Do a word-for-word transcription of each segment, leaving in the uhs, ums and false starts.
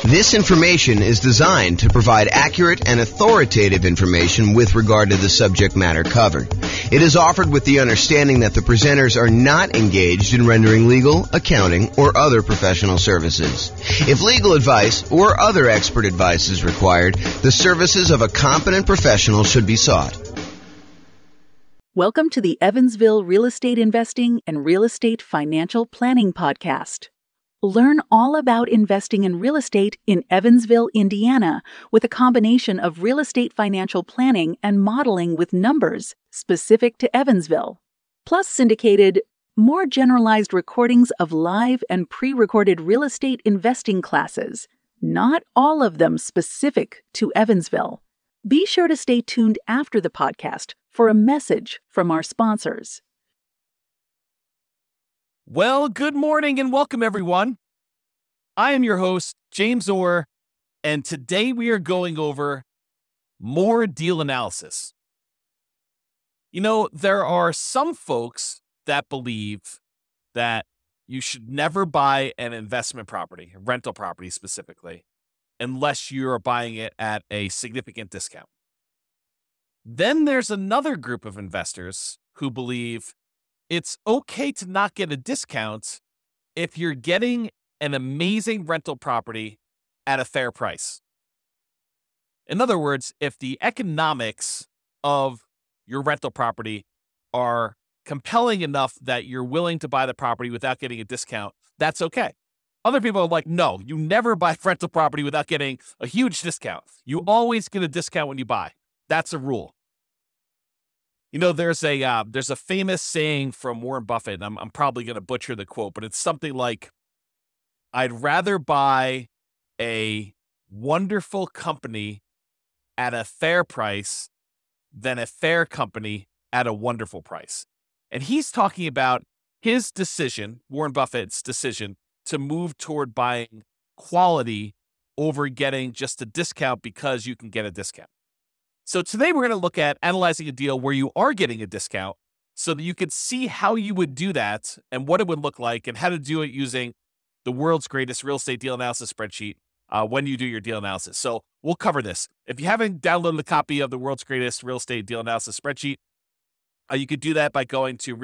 This information is designed to provide accurate and authoritative information with regard to the subject matter covered. It is offered with the understanding that the presenters are not engaged in rendering legal, accounting, or other professional services. If legal advice or other expert advice is required, the services of a competent professional should be sought. Welcome to the Evansville Real Estate Investing and Real Estate Financial Planning Podcast. Learn all about investing in real estate in Evansville, Indiana, with a combination of real estate financial planning and modeling with numbers specific to Evansville, plus syndicated, more generalized recordings of live and pre-recorded real estate investing classes, not all of them specific to Evansville. Be sure to stay tuned after the podcast for a message from our sponsors. Well, good morning and welcome, everyone. I am your host, James Orr, and today we are going over more deal analysis. You know, there are some folks that believe that you should never buy an investment property, a rental property specifically, unless you're buying it at a significant discount. Then there's another group of investors who believe it's okay to not get a discount if you're getting an amazing rental property at a fair price. In other words, if the economics of your rental property are compelling enough that you're willing to buy the property without getting a discount, that's okay. Other people are like, no, you never buy rental property without getting a huge discount. You always get a discount when you buy. That's a rule. You know, there's a uh, there's a famous saying from Warren Buffett, and I'm, I'm probably going to butcher the quote, but it's something like, I'd rather buy a wonderful company at a fair price than a fair company at a wonderful price. And he's talking about his decision, Warren Buffett's decision, to move toward buying quality over getting just a discount because you can get a discount. So today we're going to look at analyzing a deal where you are getting a discount so that you can see how you would do that and what it would look like and how to do it using the world's greatest real estate deal analysis spreadsheet uh, when you do your deal analysis. So we'll cover this. If you haven't downloaded a copy of the world's greatest real estate deal analysis spreadsheet, uh, you could do that by going to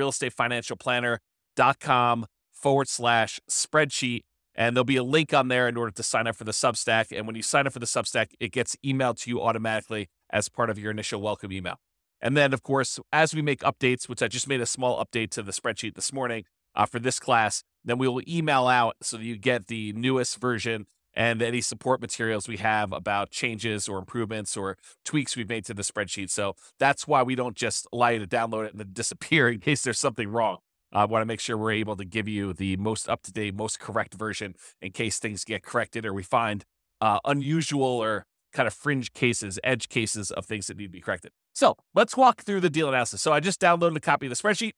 realestateFinancialPlanner.com forward slash spreadsheet. And there'll be a link on there in order to sign up for the Substack. And when you sign up for the Substack, it gets emailed to you automatically as part of your initial welcome email. And then, of course, as we make updates, which I just made a small update to the spreadsheet this morning uh, for this class, then we will email out so that you get the newest version and any support materials we have about changes or improvements or tweaks we've made to the spreadsheet. So that's why we don't just allow you to download it and then disappear in case there's something wrong. I want to make sure we're able to give you the most up-to-date, most correct version in case things get corrected or we find uh, unusual or kind of fringe cases, edge cases of things that need to be corrected. So let's walk through the deal analysis. So I just downloaded a copy of the spreadsheet,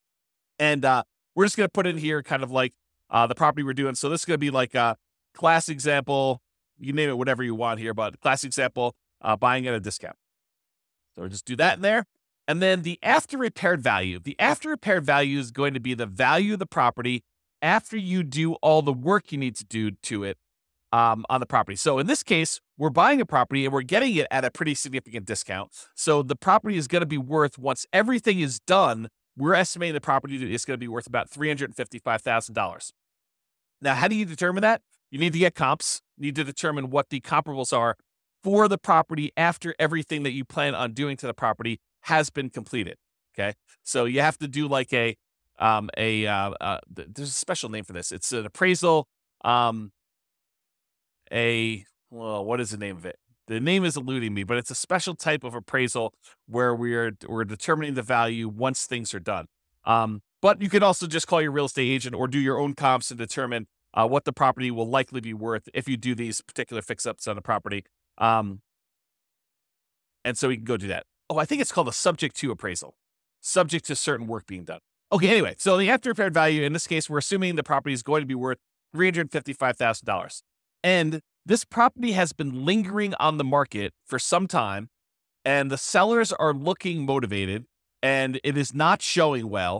and uh, we're just going to put in here kind of like uh, the property we're doing. So this is going to be like a class example. You name it, whatever you want here, but class example, uh, buying at a discount. So we'll just do that in there. And then the after repaired value. The after repaired value is going to be the value of the property after you do all the work you need to do to it um, on the property. So in this case, we're buying a property and we're getting it at a pretty significant discount. So the property is going to be worth, once everything is done, we're estimating the property is going to be worth about three hundred fifty-five thousand dollars. Now, how do you determine that? You need to get comps. You need to determine what the comparables are for the property after everything that you plan on doing to the property has been completed. Okay. So you have to do like a, um, a, uh, uh, there's a special name for this. It's an appraisal, um, a, well, what is the name of it? The name is eluding me, but it's a special type of appraisal where we're, we're determining the value once things are done. Um, but you could also just call your real estate agent or do your own comps and determine uh, what the property will likely be worth if you do these particular fix-ups on the property. Um, and so we can go do that. Oh, I think it's called a subject to appraisal, subject to certain work being done. Okay, anyway, so the after repaired value, in this case, we're assuming the property is going to be worth three hundred fifty-five thousand dollars. And this property has been lingering on the market for some time, and the sellers are looking motivated, and it is not showing well.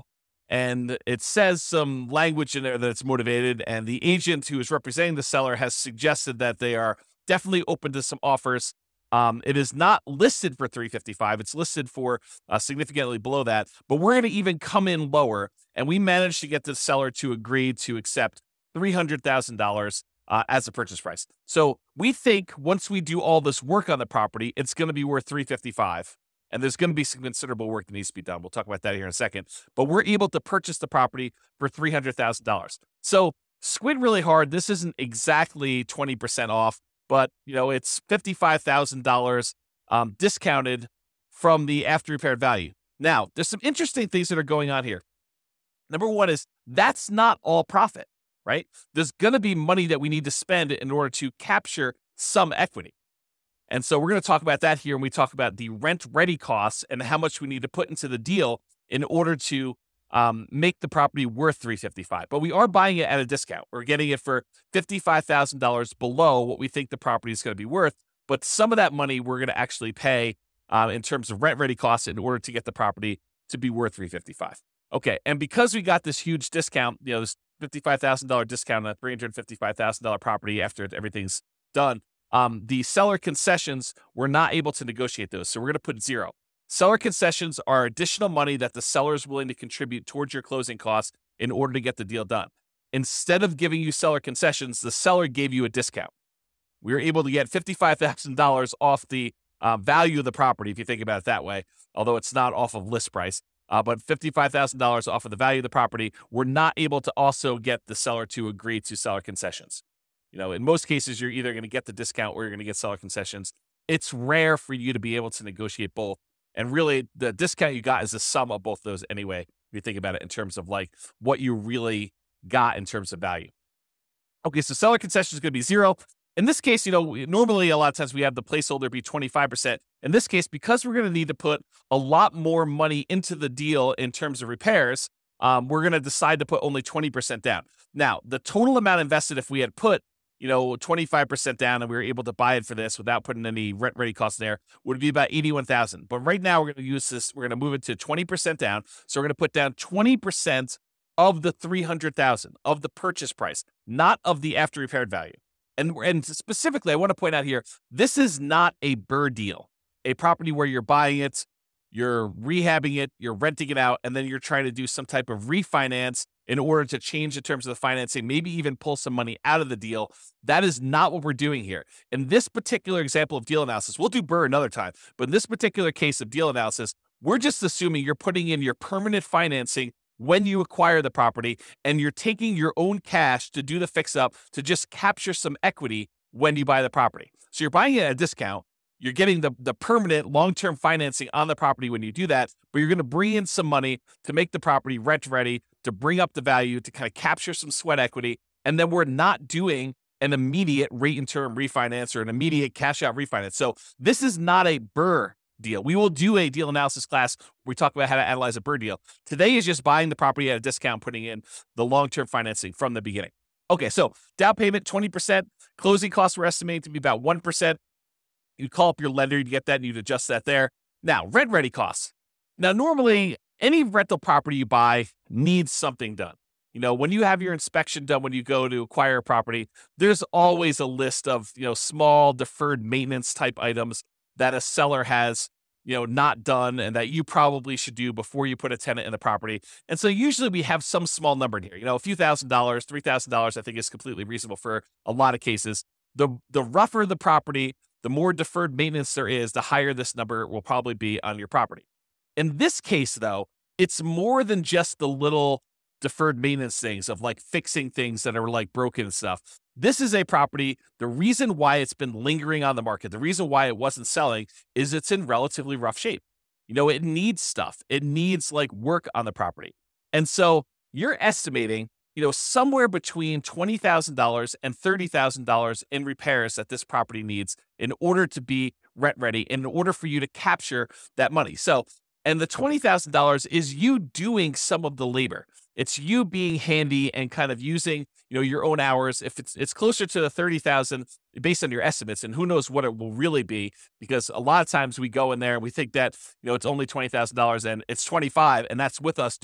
and it says some language in there that it's motivated, and the agent who is representing the seller has suggested that they are definitely open to some offers. Um, it is not listed for three fifty-five. It's listed for uh, significantly below that, but we're going to even come in lower, and we managed to get the seller to agree to accept three hundred thousand dollars uh, as a purchase price. So we think once we do all this work on the property, it's going to be worth three fifty-five, and there's going to be some considerable work that needs to be done. We'll talk about that here in a second, but we're able to purchase the property for three hundred thousand dollars. So squint really hard. This isn't exactly twenty percent off, but you know, it's fifty-five thousand dollars um, discounted from the after repaired value. Now, there's some interesting things that are going on here. Number one is that's not all profit, right? There's going to be money that we need to spend in order to capture some equity. And so we're going to talk about that here when we talk about the rent ready costs and how much we need to put into the deal in order to um, make the property worth three fifty-five. But we are buying it at a discount. We're getting it for fifty-five thousand dollars below what we think the property is going to be worth. But some of that money we're going to actually pay uh, in terms of rent ready costs in order to get the property to be worth three fifty-five. Okay, and because we got this huge discount, you know, this fifty-five thousand dollars discount on a three hundred fifty-five thousand dollars property after everything's done, um, the seller concessions, we're not able to negotiate those. So we're going to put zero. Seller concessions are additional money that the seller is willing to contribute towards your closing costs in order to get the deal done. Instead of giving you seller concessions, the seller gave you a discount. We were able to get fifty-five thousand dollars off the uh, value of the property, if you think about it that way, although it's not off of list price. Uh, but fifty-five thousand dollars off of the value of the property, we're not able to also get the seller to agree to seller concessions. You know, in most cases, you're either going to get the discount or you're going to get seller concessions. It's rare for you to be able to negotiate both. And really, the discount you got is the sum of both those anyway, if you think about it in terms of like what you really got in terms of value. Okay, so seller concession is going to be zero. In this case, you know, normally a lot of times we have the placeholder be twenty-five percent. In this case, because we're going to need to put a lot more money into the deal in terms of repairs, um, we're going to decide to put only twenty percent down. Now, the total amount invested, if we had put, you know, twenty-five percent down and we were able to buy it for this without putting any rent ready costs there, would be about eighty-one thousand dollars. But right now we're going to use this, we're going to move it to twenty percent down. So we're going to put down twenty percent of the three hundred thousand dollars of the purchase price, not of the after repaired value. And, and specifically, I want to point out here, this is not a B R R R R deal, a property where you're buying it, you're rehabbing it, you're renting it out, and then you're trying to do some type of refinance in order to change the terms of the financing, maybe even pull some money out of the deal. That is not what we're doing here. In this particular example of deal analysis, we'll do B R R R R another time, but in this particular case of deal analysis, we're just assuming you're putting in your permanent financing when you acquire the property, and you're taking your own cash to do the fix up to just capture some equity when you buy the property. So you're buying it at a discount. You're getting the, the permanent long-term financing on the property when you do that, but you're going to bring in some money to make the property rent ready, to bring up the value, to kind of capture some sweat equity. And then we're not doing an immediate rate and term refinance or an immediate cash out refinance. So this is not a B R R R R deal. We will do a deal analysis class where we talk about how to analyze a B R R R R deal. Today is just buying the property at a discount, putting in the long-term financing from the beginning. Okay, so down payment, twenty percent. Closing costs were estimated to be about one percent. You'd call up your lender, you'd get that, and you'd adjust that there. Now, rent ready costs. Now, normally, any rental property you buy needs something done. You know, when you have your inspection done, when you go to acquire a property, there's always a list of, you know, small deferred maintenance type items that a seller has, you know, not done and that you probably should do before you put a tenant in the property. And so usually we have some small number in here, you know, a few thousand dollars, three thousand dollars, I think is completely reasonable for a lot of cases. The, the rougher the property, the more deferred maintenance there is, the higher this number will probably be on your property. In this case, though, it's more than just the little deferred maintenance things of like fixing things that are like broken and stuff. This is a property. The reason why it's been lingering on the market, the reason why it wasn't selling is it's in relatively rough shape. You know, it needs stuff. It needs like work on the property. And so you're estimating, you know, somewhere between twenty thousand dollars and thirty thousand dollars in repairs that this property needs in order to be rent ready, in order for you to capture that money. So, and the twenty thousand dollars is you doing some of the labor. It's you being handy and kind of using, you know, your own hours. If it's it's closer to the thirty thousand based on your estimates, and who knows what it will really be, because a lot of times we go in there and we think that, you know, it's only twenty thousand dollars and it's twenty-five, and that's with us doing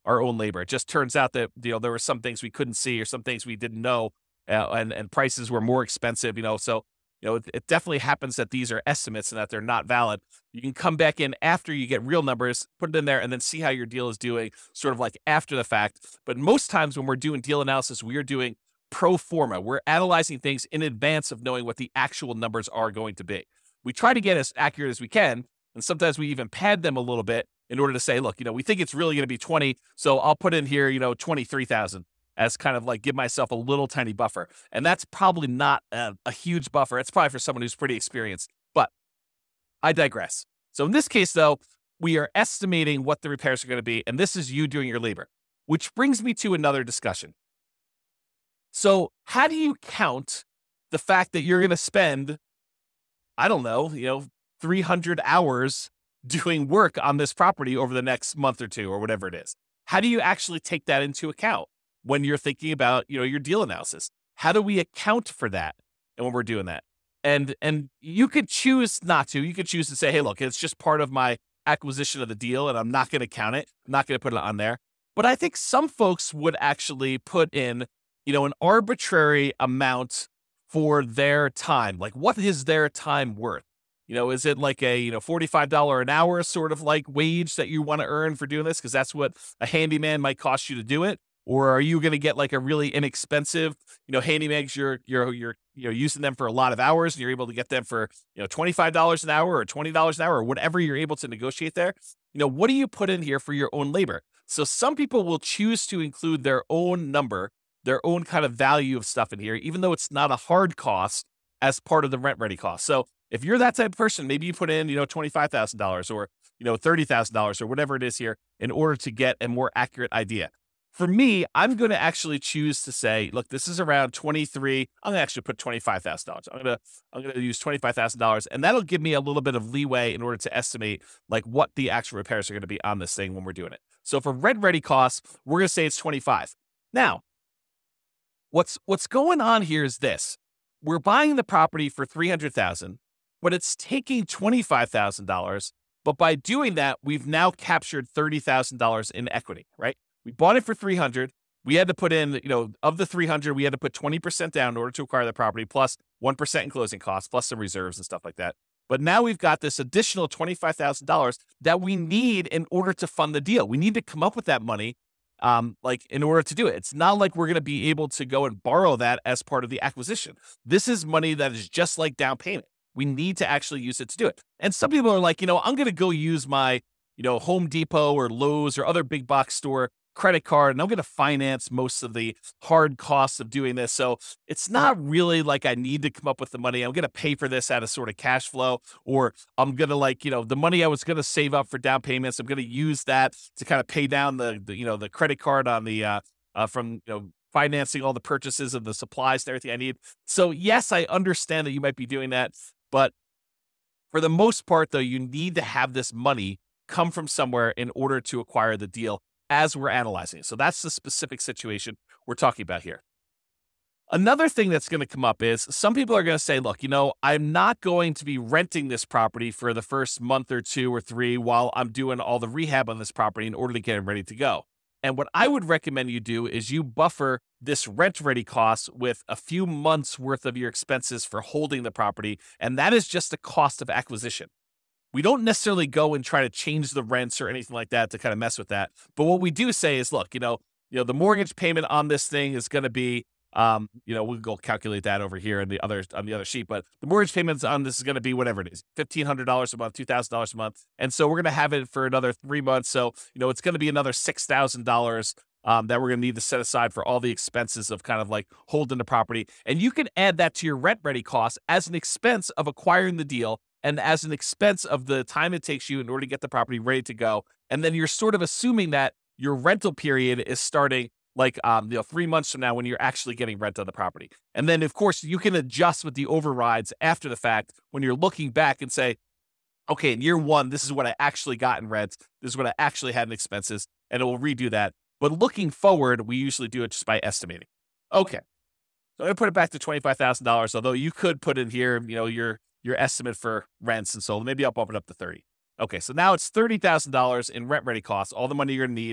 our own labor. It just turns out that, you know, there were some things we couldn't see or some things we didn't know, uh, and, and prices were more expensive, you know, so, you know, it, it definitely happens that these are estimates and that they're not valid. You can come back in after you get real numbers, put it in there, and then see how your deal is doing sort of like after the fact. But most times when we're doing deal analysis, we are doing pro forma. We're analyzing things in advance of knowing what the actual numbers are going to be. We try to get as accurate as we can, and sometimes we even pad them a little bit in order to say, look, you know, we think it's really going to be twenty, so I'll put in here, you know, twenty-three thousand as kind of like give myself a little tiny buffer. And that's probably not a, a huge buffer. It's probably for someone who's pretty experienced, but I digress. So in this case, though, we are estimating what the repairs are going to be, and this is you doing your labor, which brings me to another discussion. So how do you count the fact that you're going to spend, I don't know, you know, three hundred hours doing work on this property over the next month or two or whatever it is? How do you actually take that into account when you're thinking about, you know, your deal analysis? How do we account for that? And when we're doing that, and, and you could choose not to, you could choose to say, hey, look, it's just part of my acquisition of the deal and I'm not going to count it. I'm not going to put it on there. But I think some folks would actually put in, you know, an arbitrary amount for their time. Like, what is their time worth? You know, is it like a, you know, forty-five dollars an hour sort of like wage that you want to earn for doing this? Because that's what a handyman might cost you to do it. Or are you going to get like a really inexpensive, you know, handymans, you're, you're, you're, you know, using them for a lot of hours and you're able to get them for, you know, twenty-five dollars an hour or twenty dollars an hour or whatever you're able to negotiate there. You know, what do you put in here for your own labor? So some people will choose to include their own number, their own kind of value of stuff in here, even though it's not a hard cost as part of the rent ready cost. So if you're that type of person, maybe you put in, you know, twenty-five thousand dollars or, you know, thirty thousand dollars or whatever it is here in order to get a more accurate idea. For me, I'm going to actually choose to say, look, this is around twenty-three. I'm going to actually put twenty-five thousand dollars. I'm going to, I'm going to use twenty-five thousand dollars, and that'll give me a little bit of leeway in order to estimate like what the actual repairs are going to be on this thing when we're doing it. So for rent ready costs, we're going to say it's twenty-five. Now, what's, what's going on here is this. We're buying the property for three hundred thousand dollars, but it's taking twenty-five thousand dollars. But by doing that, we've now captured thirty thousand dollars in equity, right? We bought it for three hundred. We had to put in, you know, of the three hundred, we had to put twenty percent down in order to acquire the property, plus one percent in closing costs, plus some reserves and stuff like that. But now we've got this additional twenty-five thousand dollars that we need in order to fund the deal. We need to come up with that money, um, like in order to do it. It's not like we're going to be able to go and borrow that as part of the acquisition. This is money that is just like down payment. We need to actually use it to do it. And some people are like, you know, I'm going to go use my, you know, Home Depot or Lowe's or other big box store credit card, and I'm going to finance most of the hard costs of doing this. So it's not really like I need to come up with the money. I'm going to pay for this out of sort of cash flow, or I'm going to like, you know, the money I was going to save up for down payments, I'm going to use that to kind of pay down the, the you know, the credit card on the, uh, uh, from, you know, financing all the purchases of the supplies and everything I need. So yes, I understand that you might be doing that, but for the most part though, you need to have this money come from somewhere in order to acquire the deal as we're analyzing it. So that's the specific situation we're talking about here. Another thing that's going to come up is some people are going to say, look, you know, I'm not going to be renting this property for the first month or two or three while I'm doing all the rehab on this property in order to get it ready to go. And what I would recommend you do is you buffer this rent ready cost with a few months worth of your expenses for holding the property. And that is just the cost of acquisition. We don't necessarily go and try to change the rents or anything like that to kind of mess with that. But what we do say is, look, you know, you know, the mortgage payment on this thing is going to be, um, you know, we'll go calculate that over here in the other on the other sheet. But the mortgage payments on this is going to be whatever it is, fifteen hundred dollars a month, two thousand dollars a month. And so we're going to have it for another three months. So, you know, it's going to be another six thousand dollars um, that we're going to need to set aside for all the expenses of kind of like holding the property. And you can add that to your rent ready costs as an expense of acquiring the deal, and as an expense of the time it takes you in order to get the property ready to go. And then you're sort of assuming that your rental period is starting like um, you know, three months from now when you're actually getting rent on the property. And then, of course, you can adjust with the overrides after the fact when you're looking back and say, okay, in year one, this is what I actually got in rent. This is what I actually had in expenses, and it will redo that. But looking forward, we usually do it just by estimating. Okay, so I'm going to put it back to twenty-five thousand dollars, although you could put in here, you know, your your estimate for rents and so maybe I'll bump it up to thirty. Okay, so now it's thirty thousand dollars in rent ready costs, all the money you're going to need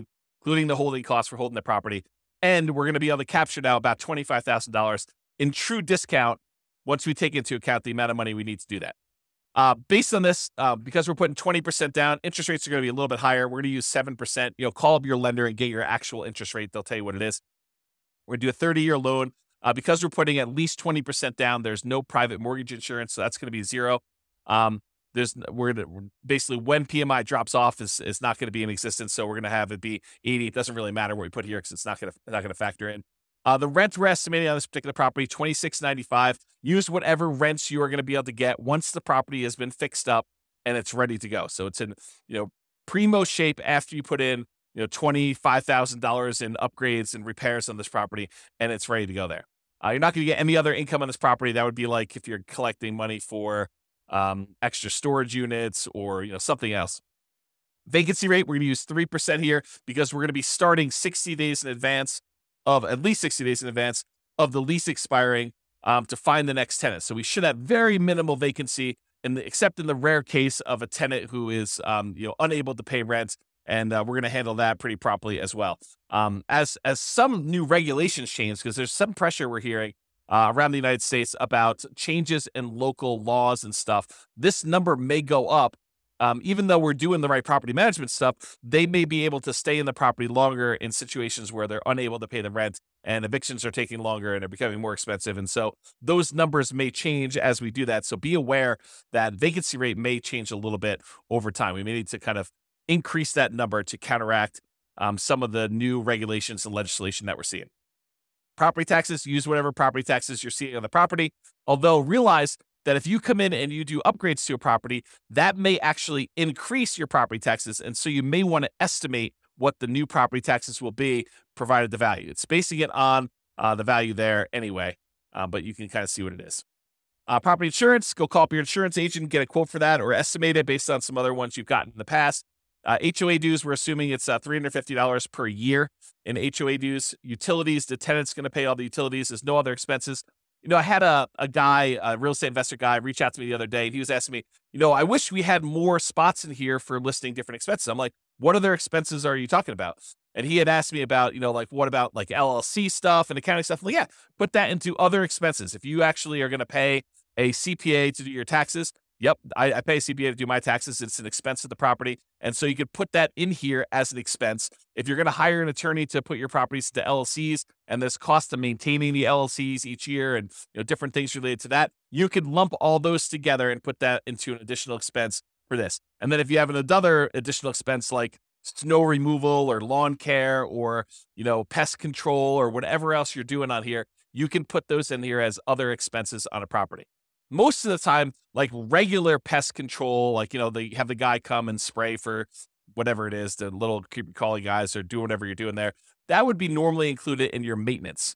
including the holding costs for holding the property. And we're going to be able to capture now about twenty-five thousand dollars in true discount once we take into account the amount of money we need to do that. Uh, based on this, uh, because we're putting twenty percent down, interest rates are going to be a little bit higher. We're going to use seven percent. You know, call up your lender and get your actual interest rate. They'll tell you what it is. We're going to do a thirty-year loan. Uh, because we're putting at least twenty percent down, there's no private mortgage insurance, so that's going to be zero. Um, there's we're gonna, basically when P M I drops off is is not going to be in existence, so we're going to have it be eighty. It doesn't really matter what we put here because it's not going to not going to factor in. Uh, the rent we're estimating on this particular property, twenty-six ninety-five. Use whatever rents you are going to be able to get once the property has been fixed up and it's ready to go. So it's in you know primo shape after you put in you know twenty-five thousand dollars in upgrades and repairs on this property, and it's ready to go there. Uh, you're not going to get any other income on this property. That would be like if you're collecting money for um, extra storage units or you know something else. Vacancy rate, we're going to use three percent here because we're going to be starting sixty days in advance of, at least sixty days in advance of the lease expiring um, to find the next tenant. So we should have very minimal vacancy, in the, except in the rare case of a tenant who is um, you know unable to pay rent. And uh, we're going to handle that pretty properly as well. Um, as as some new regulations change, because there's some pressure we're hearing uh, around the United States about changes in local laws and stuff, this number may go up. Um, even though we're doing the right property management stuff, they may be able to stay in the property longer in situations where they're unable to pay the rent and evictions are taking longer and are becoming more expensive. And so those numbers may change as we do that. So be aware that vacancy rate may change a little bit over time. We may need to kind of increase that number to counteract um, some of the new regulations and legislation that we're seeing. Property taxes, use whatever property taxes you're seeing on the property. Although realize that if you come in and you do upgrades to a property, that may actually increase your property taxes. And so you may want to estimate what the new property taxes will be, provided the value. It's basing it on uh, the value there anyway, uh, but you can kind of see what it is. Uh, property insurance, go call up your insurance agent, get a quote for that, or estimate it based on some other ones you've gotten in the past. Uh, H O A dues, we're assuming it's uh, three hundred fifty dollars per year in H O A dues. Utilities, the tenant's going to pay all the utilities. There's no other expenses. You know, I had a, a guy, a real estate investor guy, reach out to me the other day. And he was asking me, you know, I wish we had more spots in here for listing different expenses. I'm like, what other expenses are you talking about? And he had asked me about, you know, like, what about like L L C stuff and accounting stuff? I'm like, yeah, put that into other expenses. If you actually are going to pay a C P A to do your taxes, yep, I, I pay a C P A to do my taxes. It's an expense of the property. And so you could put that in here as an expense. If you're going to hire an attorney to put your properties to L L Cs and there's cost of maintaining the L L Cs each year and you know different things related to that, you could lump all those together and put that into an additional expense for this. And then if you have another additional expense like snow removal or lawn care or, you know, pest control or whatever else you're doing on here, you can put those in here as other expenses on a property. Most of the time, like regular pest control, like, you know, they have the guy come and spray for whatever it is, the little creepy crawly guys or do whatever you're doing there. That would be normally included in your maintenance.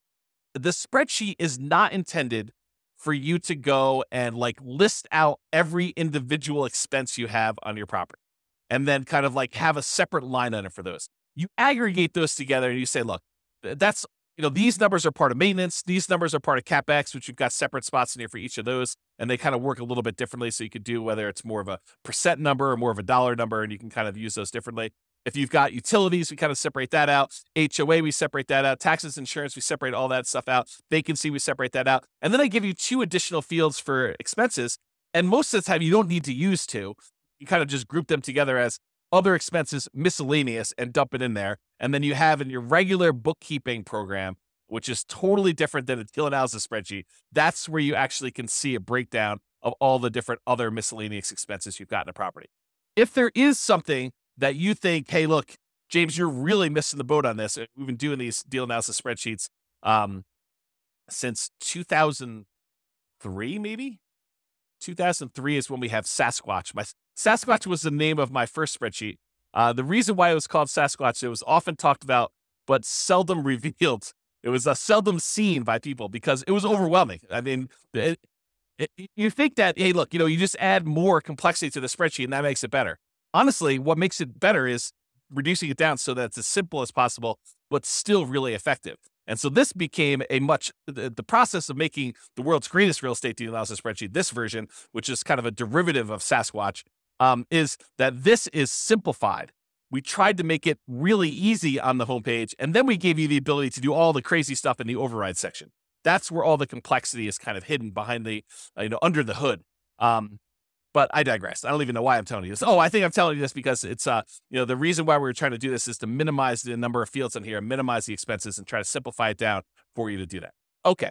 The spreadsheet is not intended for you to go and like list out every individual expense you have on your property and then kind of like have a separate line item for those. You aggregate those together and you say, look, that's You know, these numbers are part of maintenance. These numbers are part of CapEx, which you've got separate spots in here for each of those. And they kind of work a little bit differently. So you could do whether it's more of a percent number or more of a dollar number, and you can kind of use those differently. If you've got utilities, we kind of separate that out. H O A, we separate that out. Taxes, insurance, we separate all that stuff out. Vacancy, we separate that out. And then I give you two additional fields for expenses. And most of the time, you don't need to use two. You kind of just group them together as other expenses, miscellaneous, and dump it in there. And then you have in your regular bookkeeping program, which is totally different than a deal analysis spreadsheet. That's where you actually can see a breakdown of all the different other miscellaneous expenses you've got in a property. If there is something that you think, hey, look, James, you're really missing the boat on this. We've been doing these deal analysis spreadsheets um, since two thousand three, maybe? two thousand three is when we have Sasquatch. My Sasquatch was the name of my first spreadsheet. Uh, the reason why it was called Sasquatch, it was often talked about, but seldom revealed. It was uh, seldom seen by people because it was overwhelming. I mean, it, it, you think that, hey, look, you know, you just add more complexity to the spreadsheet and that makes it better. Honestly, what makes it better is reducing it down so that it's as simple as possible, but still really effective. And so this became a much, the, the process of making the world's greatest real estate deal analysis spreadsheet, this version, which is kind of a derivative of Sasquatch, um, is that this is simplified. we tried to make it really easy on the homepage, and then we gave you the ability to do all the crazy stuff in the override section. That's where all the complexity is kind of hidden behind the, you know, under the hood. Um, but I digress. I don't even know why I'm telling you this. Oh, I think I'm telling you this because it's, uh, you know, the reason why we're trying to do this is to minimize the number of fields in here, minimize the expenses, and try to simplify it down for you to do that. Okay.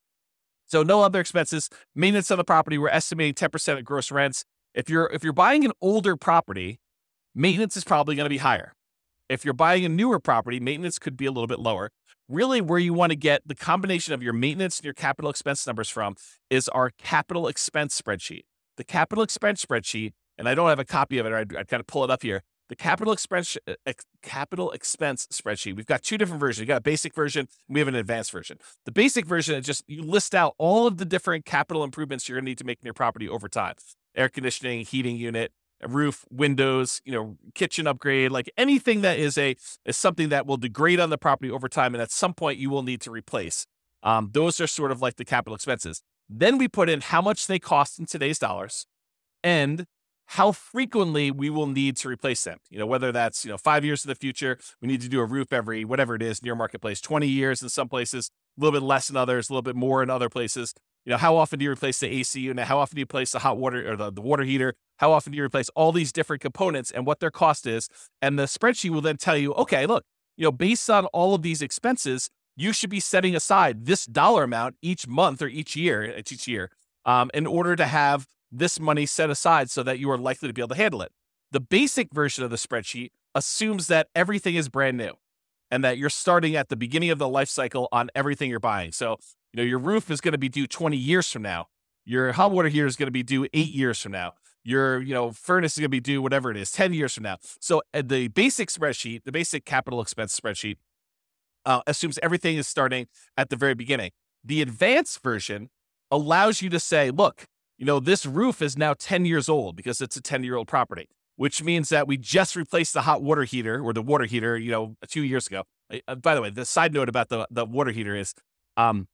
So no other expenses. Maintenance on the property, we're estimating ten percent of gross rents. If you're if you're buying an older property, maintenance is probably going to be higher. If you're buying a newer property, maintenance could be a little bit lower. Really, where you want to get the combination of your maintenance and your capital expense numbers from is our capital expense spreadsheet. The capital expense spreadsheet, and I don't have a copy of it, I'd, I'd kind of pull it up here. The capital expense ex, capital expense spreadsheet. We've got two different versions. We got a basic version, and we have an advanced version. The basic version is just you list out all of the different capital improvements you're going to need to make in your property over time: air conditioning, heating unit, a roof, windows, you know, kitchen upgrade, like anything that is a is something that will degrade on the property over time, and at some point you will need to replace. Um, those are sort of like the capital expenses. Then we put in how much they cost in today's dollars, and how frequently we will need to replace them. You know, whether that's, you know, five years in the future, we need to do a roof every, whatever it is, near marketplace, twenty years in some places, a little bit less in others, a little bit more in other places. You know, how often do you replace the A C unit? How often do you replace the hot water or the, the water heater? How often do you replace all these different components and what their cost is? And the spreadsheet will then tell you, okay, look, you know, based on all of these expenses, you should be setting aside this dollar amount each month or each year, it's each year, um, in order to have this money set aside so that you are likely to be able to handle it. The basic version of the spreadsheet assumes that everything is brand new and that you're starting at the beginning of the life cycle on everything you're buying. So, you know, your roof is going to be due twenty years from now. Your hot water heater is going to be due eight years from now. Your, you know, furnace is going to be due whatever it is, ten years from now. So uh, the basic spreadsheet, the basic capital expense spreadsheet, uh, assumes everything is starting at the very beginning. The advanced version allows you to say, look, you know, this roof is now ten years old because it's a ten-year-old property, which means that we just replaced the hot water heater or the water heater, you know, two years ago. Uh, by the way, the side note about the, the water heater is um,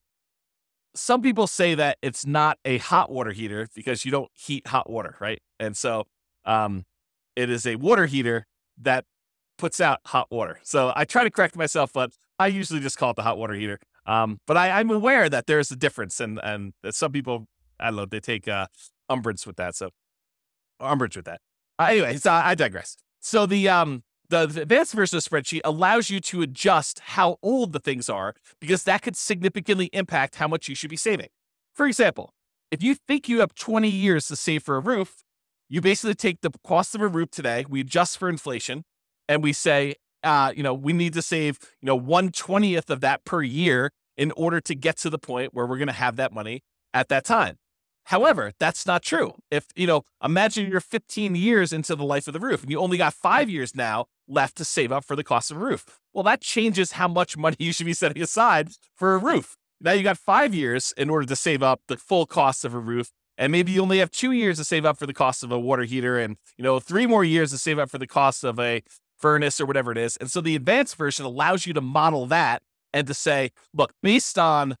some people say that it's not a hot water heater because you don't heat hot water, right? And so um, it is a water heater that puts out hot water. So I try to correct myself, but I usually just call it the hot water heater. Um, but I, I'm aware that there's a difference, and, and that some people, I don't know, they take uh, umbrage with that. So umbrage with that. Uh, anyway, so I digress. So the um the, the advanced version of the spreadsheet allows you to adjust how old the things are because that could significantly impact how much you should be saving. For example, if you think you have twenty years to save for a roof, you basically take the cost of a roof today, we adjust for inflation, and we say, uh, you know, we need to save, you know, one twentieth of that per year in order to get to the point where we're going to have that money at that time. However, that's not true. If, you know, imagine you're fifteen years into the life of the roof and you only got five years now left to save up for the cost of a roof. Well, that changes how much money you should be setting aside for a roof. Now you got five years in order to save up the full cost of a roof. And maybe you only have two years to save up for the cost of a water heater and, you know, three more years to save up for the cost of a furnace or whatever it is. And so the advanced version allows you to model that and to say, look, based on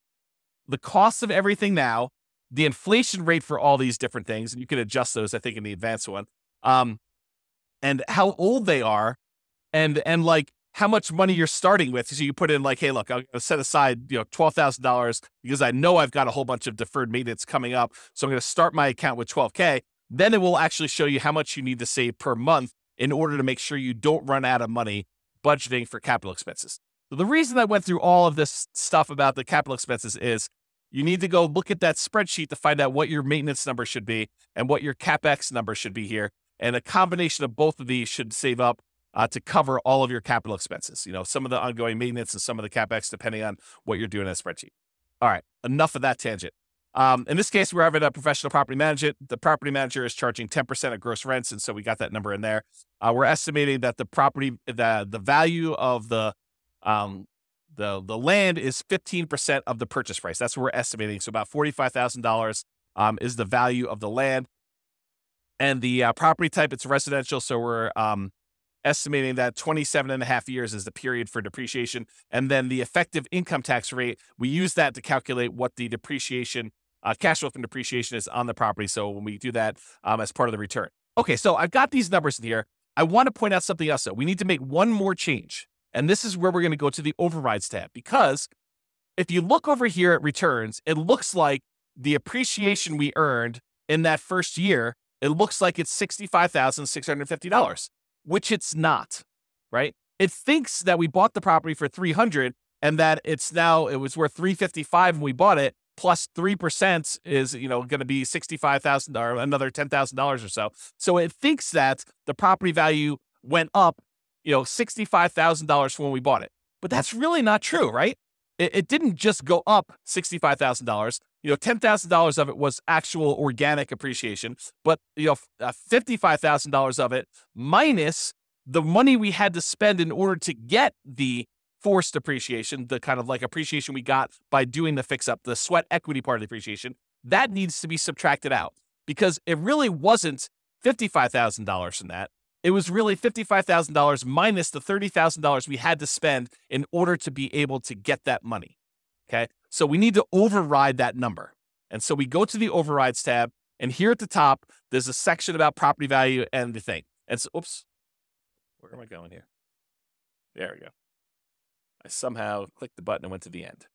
the cost of everything now, the inflation rate for all these different things, and you can adjust those, I think, in the advanced one, um, and how old they are, and and like how much money you're starting with. So you put in like, hey, look, I'm going to set aside, you know, twelve thousand dollars because I know I've got a whole bunch of deferred maintenance coming up. So I'm going to start my account with twelve K. Then it will actually show you how much you need to save per month in order to make sure you don't run out of money budgeting for capital expenses. So the reason I went through all of this stuff about the capital expenses is you need to go look at that spreadsheet to find out what your maintenance number should be and what your CapEx number should be here. And a combination of both of these should save up uh, to cover all of your capital expenses. You know, some of the ongoing maintenance and some of the CapEx, depending on what you're doing in a spreadsheet. All right, enough of that tangent. Um, in this case, we're having a professional property manager. The property manager is charging ten percent of gross rents, and so we got that number in there. Uh, we're estimating that the property, the the value of the um, The the land is fifteen percent of the purchase price. That's what we're estimating. So about forty-five thousand dollars um, is the value of the land. And the uh, property type, it's residential. So we're um, estimating that twenty-seven and a half years is the period for depreciation. And then the effective income tax rate, we use that to calculate what the depreciation, uh, cash flow from depreciation is on the property. So when we do that um, as part of the return. Okay, so I've got these numbers in here. I want to point out something else, though. We need to make one more change. And this is where we're going to go to the overrides tab, because if you look over here at returns, it looks like the appreciation we earned in that first year, it looks like it's sixty-five thousand six hundred fifty dollars, which it's not, right? It thinks that we bought the property for three hundred dollars and that it's now, it was worth three hundred fifty-five dollars when we bought it, plus three percent is, you know, going to be sixty-five thousand dollars or another ten thousand dollars or so. So it thinks that the property value went up, you know, sixty-five thousand dollars from when we bought it. But that's really not true, right? It, it didn't just go up sixty-five thousand dollars. You know, ten thousand dollars of it was actual organic appreciation, but, you know, uh, fifty-five thousand dollars of it minus the money we had to spend in order to get the forced appreciation, the kind of like appreciation we got by doing the fix up, the sweat equity part of the appreciation, that needs to be subtracted out, because it really wasn't fifty-five thousand dollars from that. It was really fifty-five thousand dollars minus the thirty thousand dollars we had to spend in order to be able to get that money. Okay. So we need to override that number. And so we go to the overrides tab, and here at the top, there's a section about property value and the thing. And so, oops, where am I going here? There we go. I somehow clicked the button and went to the end.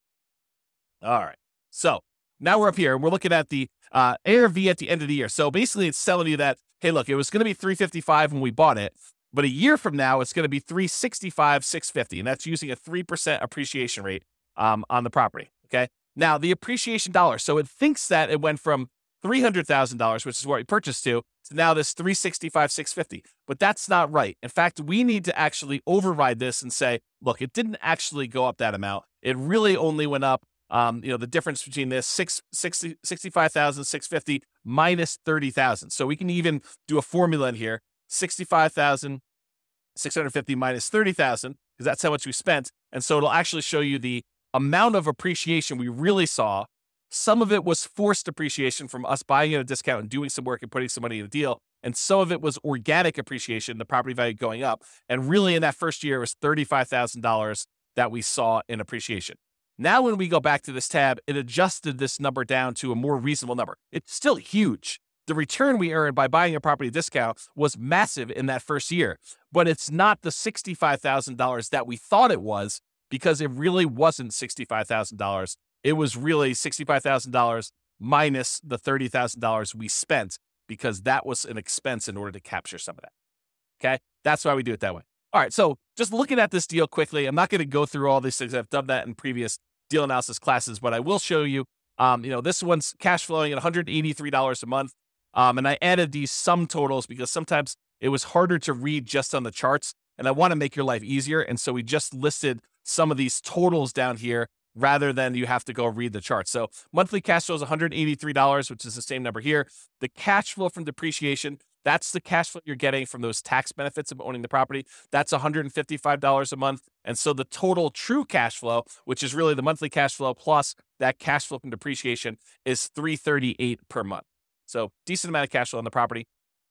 All right. So now we're up here and we're looking at the uh, A R V at the end of the year. So basically it's telling you that, hey, look, it was going to be three hundred fifty-five when we bought it, but a year from now, it's going to be three hundred sixty-five thousand six hundred fifty dollars. And that's using a three percent appreciation rate um, on the property. Okay. Now the appreciation dollars. So it thinks that it went from three hundred thousand dollars, which is what we purchased to, to now this three hundred sixty-five thousand six hundred fifty dollars. But that's not right. In fact, we need to actually override this and say, look, it didn't actually go up that amount. It really only went up, um, you know, the difference between this six, sixty, sixty-five thousand six hundred fifty minus thirty thousand. So we can even do a formula in here, sixty-five thousand six hundred fifty minus thirty thousand, because that's how much we spent. And so it'll actually show you the amount of appreciation we really saw. Some of it was forced appreciation from us buying at a discount and doing some work and putting some money in the deal. And some of it was organic appreciation, the property value going up. And really in that first year, it was thirty-five thousand dollars that we saw in appreciation. Now, when we go back to this tab, it adjusted this number down to a more reasonable number. It's still huge. The return we earned by buying a property discount was massive in that first year, but it's not the sixty-five thousand dollars that we thought it was, because it really wasn't sixty-five thousand dollars. It was really sixty-five thousand dollars minus the thirty thousand dollars we spent, because that was an expense in order to capture some of that. Okay. That's why we do it that way. All right. So just looking at this deal quickly, I'm not going to go through all these things. I've done that in previous deal analysis classes, but I will show you, um, you know, this one's cash flowing at one hundred eighty-three dollars a month. Um, and I added these sum totals because sometimes it was harder to read just on the charts, and I want to make your life easier. And so we just listed some of these totals down here rather than you have to go read the chart. So monthly cash flow is one hundred eighty-three dollars, which is the same number here. The cash flow from depreciation, that's the cash flow you're getting from those tax benefits of owning the property. That's one hundred fifty-five dollars a month. And so the total true cash flow, which is really the monthly cash flow plus that cash flow from depreciation, is three hundred thirty-eight dollars per month. So decent amount of cash flow on the property.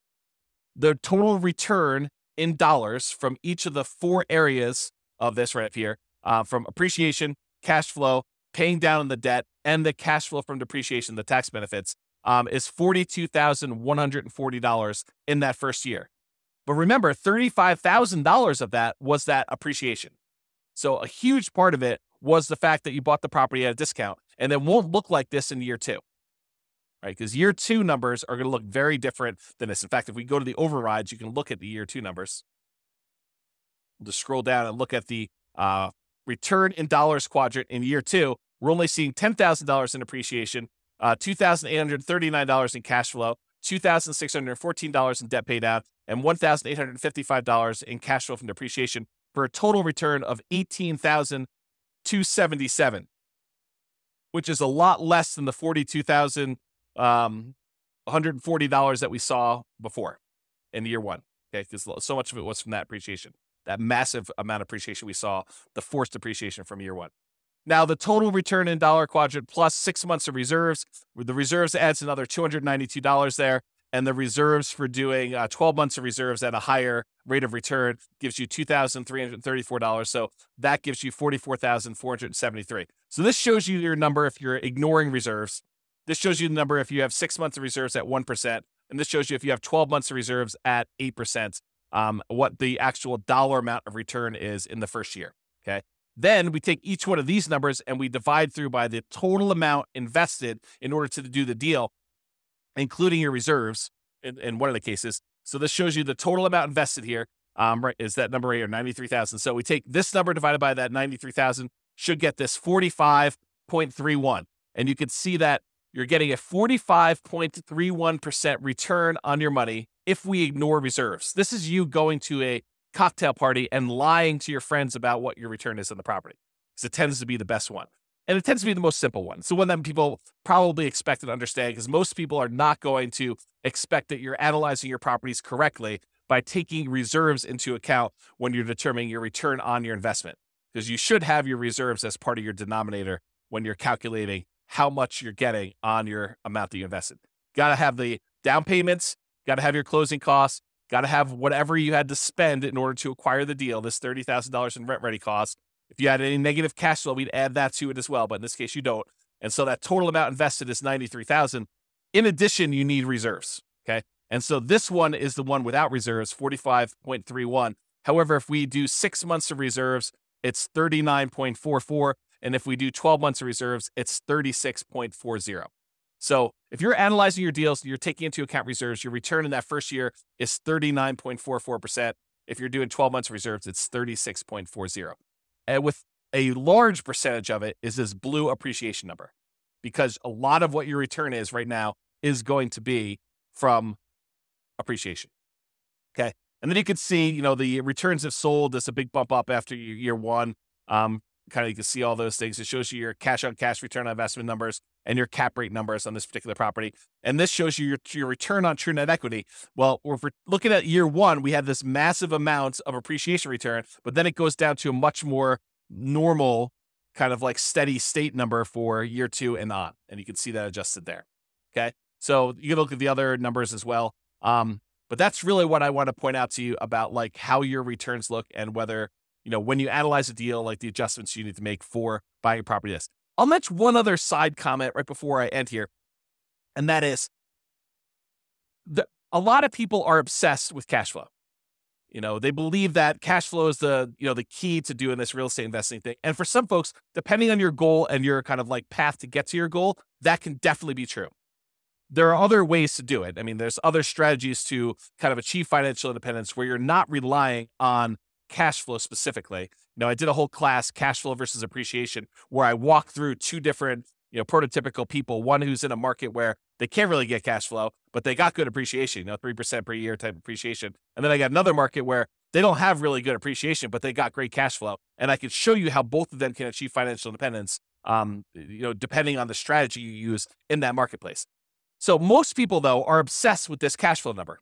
The total return in dollars from each of the four areas of this right here, uh, from appreciation, cash flow, paying down on the debt, and the cash flow from depreciation, the tax benefits, um, is forty-two thousand one hundred forty dollars in that first year. But remember, thirty-five thousand dollars of that was that appreciation. So a huge part of it was the fact that you bought the property at a discount, and it won't look like this in year two, right? Because year two numbers are going to look very different than this. In fact, if we go to the overrides, you can look at the year two numbers. We'll just scroll down and look at the uh, return in dollars quadrant in year two. We're only seeing ten thousand dollars in appreciation, uh, two thousand eight hundred thirty-nine dollars in cash flow, two thousand six hundred fourteen dollars in debt pay down, and one thousand eight hundred fifty-five dollars in cash flow from depreciation, for a total return of eighteen thousand two hundred seventy-seven dollars, which is a lot less than the forty-two thousand one hundred forty dollars that we saw before in year one. Okay, because so much of it was from that appreciation. That massive amount of appreciation we saw, the forced appreciation from year one. Now, the total return in dollar quadrant plus six months of reserves, the reserves adds another two hundred ninety-two dollars there, and the reserves for doing uh, twelve months of reserves at a higher rate of return gives you two thousand three hundred thirty-four dollars. So that gives you forty-four thousand four hundred seventy-three dollars. So this shows you your number if you're ignoring reserves. This shows you the number if you have six months of reserves at one percent, and this shows you if you have twelve months of reserves at eight percent. um, what the actual dollar amount of return is in the first year. Okay. Then we take each one of these numbers and we divide through by the total amount invested in order to do the deal, including your reserves in, in one of the cases. So this shows you the total amount invested here. Um, right, is that number right here, ninety-three thousand. So we take this number divided by that ninety-three thousand, should get this forty-five point three one. And you can see that you're getting a forty-five point three one percent return on your money if we ignore reserves. This is you going to a cocktail party and lying to your friends about what your return is on the property, because it tends to be the best one. And it tends to be the most simple one. It's the one that people probably expect and understand, because most people are not going to expect that you're analyzing your properties correctly by taking reserves into account when you're determining your return on your investment, because you should have your reserves as part of your denominator when you're calculating how much you're getting on your amount that you invested. Got to have the down payments, got to have your closing costs, got to have whatever you had to spend in order to acquire the deal, this thirty thousand dollars in rent ready costs. If you had any negative cash flow, we'd add that to it as well, but in this case you don't. And so that total amount invested is ninety-three thousand dollars. In addition, you need reserves, okay? And so this one is the one without reserves, forty-five point three one. However, if we do six months of reserves, it's thirty-nine point four four. And if we do twelve months of reserves, it's thirty-six point four zero. So if you're analyzing your deals, you're taking into account reserves, your return in that first year is thirty-nine point four four percent. If you're doing twelve months of reserves, it's thirty-six point four zero. And with a large percentage of it is this blue appreciation number, because a lot of what your return is right now is going to be from appreciation. Okay. And then you can see, you know, the returns have sold. There's a big bump up after year one. Um, kind of, you can see all those things. It shows you your cash on cash return on investment numbers and your cap rate numbers on this particular property. And this shows you your, your return on true net equity. Well, if we're looking at year one, we had this massive amount of appreciation return, but then it goes down to a much more normal kind of like steady state number for year two and on. And you can see that adjusted there. Okay. So you can look at the other numbers as well. Um, but that's really what I want to point out to you about like how your returns look and whether, you know, when you analyze a deal, like the adjustments you need to make for buying a property. This. I'll mention one other side comment right before I end here. And that is the, a lot of people are obsessed with cash flow. You know, they believe that cash flow is the, you know, the key to doing this real estate investing thing. And for some folks, depending on your goal and your kind of like path to get to your goal, that can definitely be true. There are other ways to do it. I mean, there's other strategies to kind of achieve financial independence where you're not relying on cash flow specifically. You know, I did a whole class, cash flow versus appreciation, where I walked through two different, you know, prototypical people. One who's in a market where they can't really get cash flow, but they got good appreciation, you know, three percent per year type appreciation. And then I got another market where they don't have really good appreciation, but they got great cash flow. And I can show you how both of them can achieve financial independence, um, you know, depending on the strategy you use in that marketplace. So most people, though, are obsessed with this cash flow number.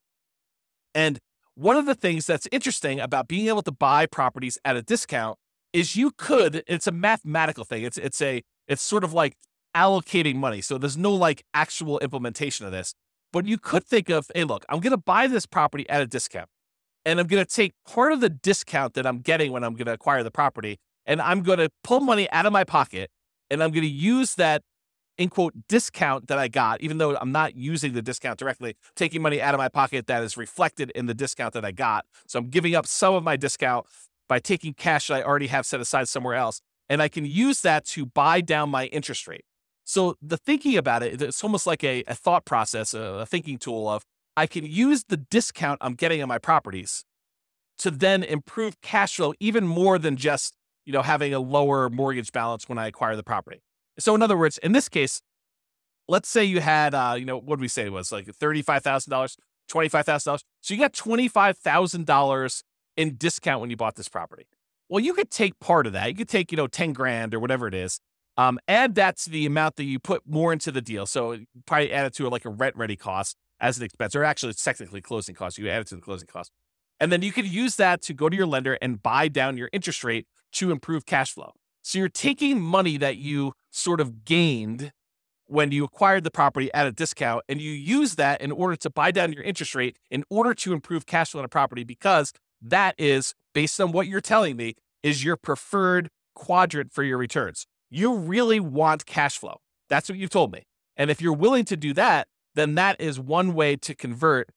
And one of the things that's interesting about being able to buy properties at a discount is you could, it's a mathematical thing. It's, it's a, it's sort of like allocating money. So there's no like actual implementation of this, but you could think of, hey, look, I'm going to buy this property at a discount and I'm going to take part of the discount that I'm getting when I'm going to acquire the property. And I'm going to pull money out of my pocket and I'm going to use that in quote discount that I got, even though I'm not using the discount directly, taking money out of my pocket that is reflected in the discount that I got. So I'm giving up some of my discount by taking cash that I already have set aside somewhere else. And I can use that to buy down my interest rate. So the thinking about it, it's almost like a, a thought process, a, a thinking tool of I can use the discount I'm getting on my properties to then improve cash flow even more than just, you know, having a lower mortgage balance when I acquire the property. So in other words, in this case, let's say you had, uh, you know, what did we say it was like thirty-five thousand dollars, twenty-five thousand dollars. So you got twenty-five thousand dollars in discount when you bought this property. Well, you could take part of that. You could take, you know, ten grand or whatever it is. Um, add that to the amount that you put more into the deal. So probably add it to like a rent ready cost as an expense, or actually it's technically closing cost. You add it to the closing cost. And then you could use that to go to your lender and buy down your interest rate to improve cash flow. So you're taking money that you sort of gained when you acquired the property at a discount, and you use that in order to buy down your interest rate in order to improve cash flow on a property, because that is, based on what you're telling me, is your preferred quadrant for your returns. You really want cash flow. That's what you've told me. And if you're willing to do that, then that is one way to convert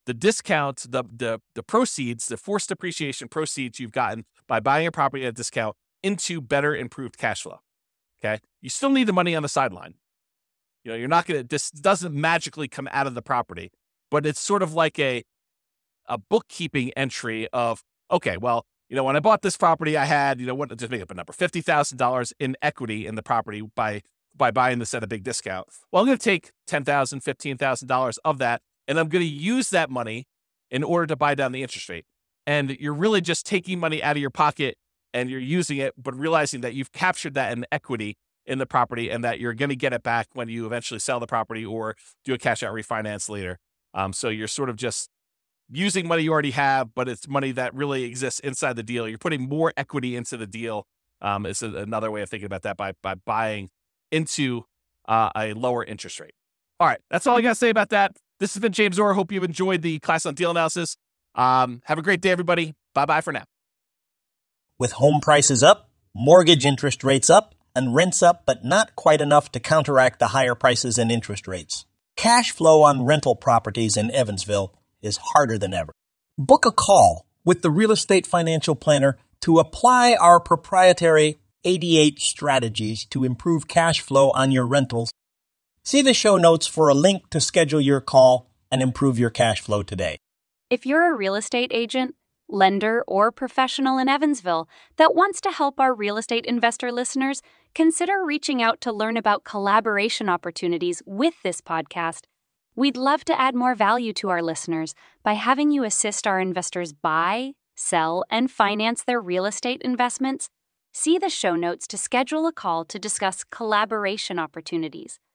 the discount, the, the, the proceeds, the forced depreciation proceeds you've gotten by buying a property at a discount into better improved cash flow. Okay. You still need the money on the sideline. You know, you're not going to, this doesn't magically come out of the property, but it's sort of like a, a bookkeeping entry of, okay, well, you know, when I bought this property, I had, you know, what, just make up a number, fifty thousand dollars in equity in the property by, by buying this at a big discount. Well, I'm going to take ten thousand dollars, fifteen thousand dollars of that, and I'm going to use that money in order to buy down the interest rate. And you're really just taking money out of your pocket and you're using it, but realizing that you've captured that in equity in the property and that you're going to get it back when you eventually sell the property or do a cash out refinance later. Um, so you're sort of just using money you already have, but it's money that really exists inside the deal. You're putting more equity into the deal. Um, is a, another way of thinking about that by, by buying into uh, a lower interest rate. All right. That's all I got to say about that. This has been James Orr. Hope you've enjoyed the class on deal analysis. Um, have a great day, everybody. Bye-bye for now. With home prices up, mortgage interest rates up, and rents up, but not quite enough to counteract the higher prices and interest rates, cash flow on rental properties in Evansville is harder than ever. Book a call with the Real Estate Financial Planner to apply our proprietary eighty-eight strategies to improve cash flow on your rentals. See the show notes for a link to schedule your call and improve your cash flow today. If you're a real estate agent, lender, or professional in Evansville that wants to help our real estate investor listeners, consider reaching out to learn about collaboration opportunities with this podcast. We'd love to add more value to our listeners by having you assist our investors buy, sell, and finance their real estate investments. See the show notes to schedule a call to discuss collaboration opportunities.